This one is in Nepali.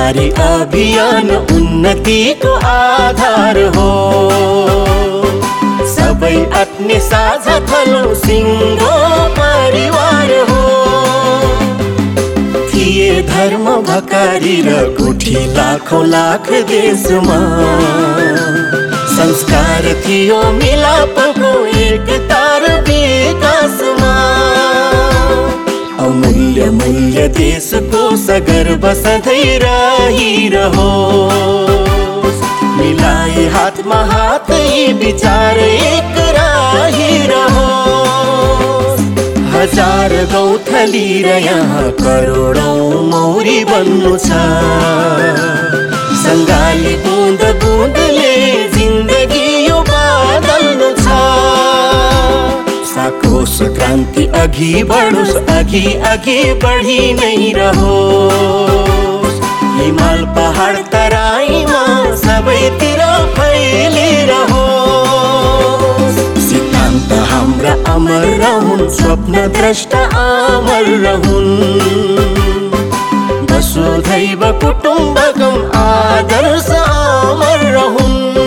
नारी अभियान उन्नतिको आधार हो। सबै अट्ने साझा थलो सिङ्गो परिवार हो। थिए धर्म भकारी र कोठी लाखौं लाख देशमा, संस्कार थियो मिलापको एकता र विकासमा। अमूल्य मूल्य देशको सगर्व सधैँ रहिरहोस्। मिलाए हातमा हात यी विचार एक रहिरहोस्। हजार गौथली र यहाँ करोडौं मौरी बन्नु छ। सङ्गाली बुँद बुँदले जिन्दगी यो बदल्नु छ। साकोस क्रान्ति अघि बढोस्, अघि अघि बढी नै रहोस्। हिमाल पहाड तराईमा सबैतिर फैलिरहोस्। सिद्धान्त हाम्रा अमर रहून्, स्वप्न द्रष्टा अमर रहून्। वसुधैव कुटुम्बकम् आदर्श अमर रहून्।